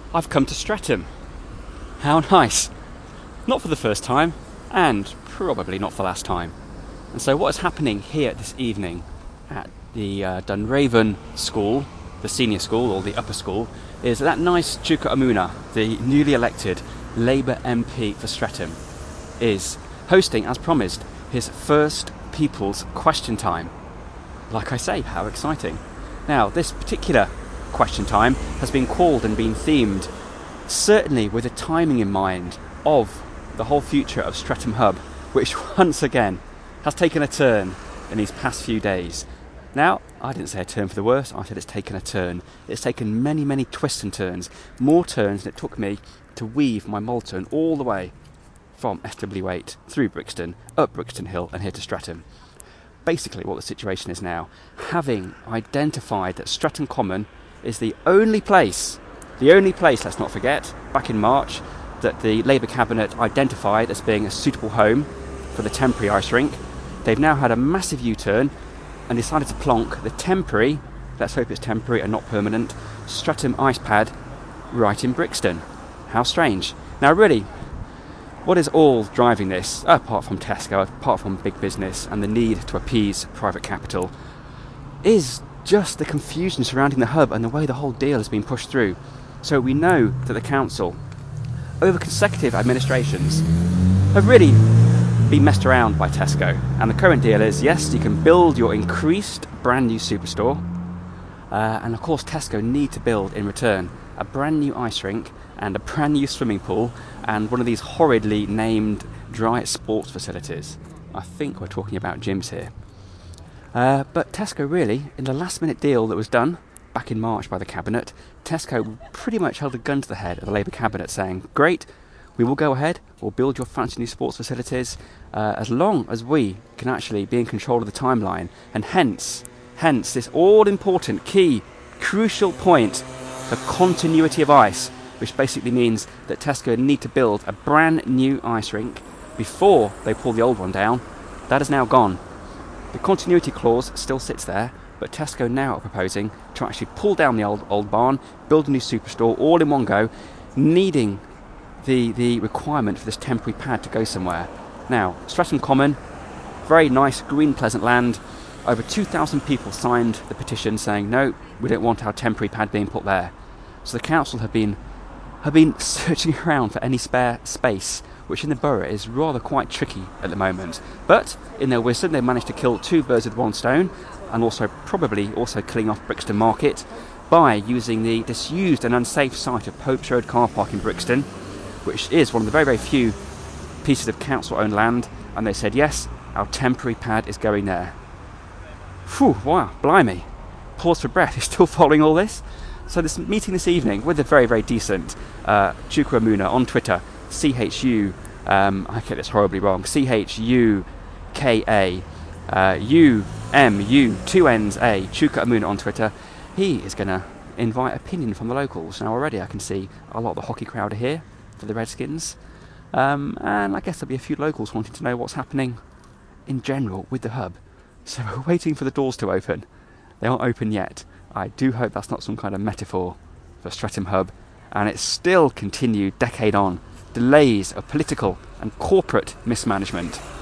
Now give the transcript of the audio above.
I've come to Streatham. How nice. Not for the first time, and probably not for the last time. And so what is happening here this evening at the Dunraven School, the senior school or the upper school, is that nice Chuka Umunna, the newly elected Labour MP for Streatham, is hosting, as promised, his first People's Question Time. Like I say, how exciting. Now, this particular question time has been called and been themed, certainly with the timing in mind of the whole future of Streatham Hub, which once again has taken a turn in these past few days. Now, I didn't say a turn for the worse, I said it's taken a turn. It's taken many, many twists and turns, more turns than it took me to weave my mole turn all the way from SW8 through Brixton, up Brixton Hill and here to Streatham. Basically what the situation is now, having identified that Streatham Common is the only place, let's not forget, back in March, that the Labour Cabinet identified as being a suitable home for the temporary ice rink. They've now had a massive U-turn and decided to plonk the temporary, let's hope it's temporary and not permanent, Streatham ice pad right in Brixton. How strange. Now really, what is all driving this, apart from Tesco, apart from big business and the need to appease private capital, is just the confusion surrounding the hub and the way the whole deal has been pushed through. So we know that the council, over consecutive administrations, have really been messed around by Tesco. And the current deal is, yes, you can build your increased brand new superstore, and of course Tesco need to build in return a brand new ice rink and a brand new swimming pool and one of these horridly named dry sports facilities. I think we're talking about gyms here. But Tesco really, in the last minute deal that was done back in March by the Cabinet, Tesco pretty much held a gun to the head of the Labour Cabinet saying, great, we will go ahead, we'll build your fancy new sports facilities as long as we can actually be in control of the timeline. And hence this all-important, key, crucial point, the continuity of ice, which basically means that Tesco need to build a brand new ice rink before they pull the old one down. That is now gone. The continuity clause still sits there, but Tesco now are proposing to actually pull down the old barn, build a new superstore all in one go, needing the requirement for this temporary pad to go somewhere. Now, Streatham Common, very nice, green, pleasant land. Over 2,000 people signed the petition saying, no, we don't want our temporary pad being put there. So the council have been searching around for any spare space, which in the borough is rather quite tricky at the moment. But in their wisdom, they managed to kill two birds with one stone, and probably killing off Brixton Market by using the disused and unsafe site of Popes Road car park in Brixton, which is one of the very, very few pieces of council-owned land, and they said, yes, our temporary pad is going there. Phew, wow, blimey. Pause for breath, you're still following all this? So this meeting this evening with a very, very decent Chuka Umunna on Twitter, CHU, I get this horribly wrong, CHUKA, UMU, two N's A, Chuka Umunna on Twitter. He is going to invite opinion from the locals. Now already I can see a lot of the hockey crowd are here for the Redskins, and I guess there'll be a few locals wanting to know what's happening in general with the hub. So we're waiting for the doors to open. They aren't open yet. I do hope that's not some kind of metaphor for Streatham Hub, and it's still continued decade on. Delays of political and corporate mismanagement.